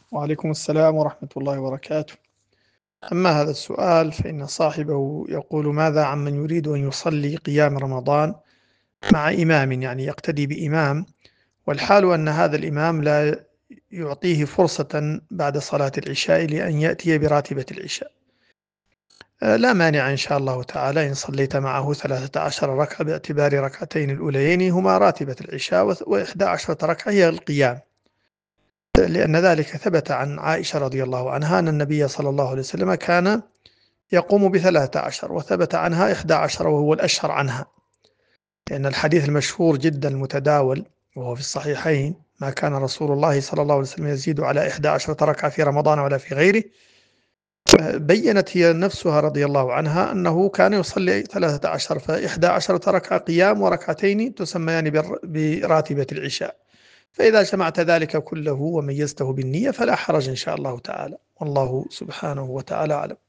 وعليكم السلام ورحمة الله وبركاته. أما هذا السؤال فإن صاحبه يقول: ماذا عمن يريد أن يصلي قيام رمضان مع إمام، يعني يقتدي بإمام، والحال أن هذا الإمام لا يعطيه فرصة بعد صلاة العشاء لأن يأتي براتبة العشاء. لا مانع إن شاء الله تعالى إن صليت معه 13 ركعة، باعتبار ركعتين الأوليين هما راتبة العشاء، و11 ركعة هي القيام، لأن ذلك ثبت عن عائشة رضي الله عنها أن النبي صلى الله عليه وسلم كان يقوم ب13، وثبت عنها 11 وهو الأشهر عنها، لأن الحديث المشهور جدا المتداول وهو في الصحيحين: ما كان رسول الله صلى الله عليه وسلم يزيد على 11 ركعة في رمضان ولا في غيره. بيّنت هي نفسها رضي الله عنها أنه كان يصلي 13، ف11 ركعة قيام وركعتين تسميان براتبة العشاء. فإذا جمعت ذلك كله وميزته بالنية فلا حرج إن شاء الله تعالى، والله سبحانه وتعالى أعلم.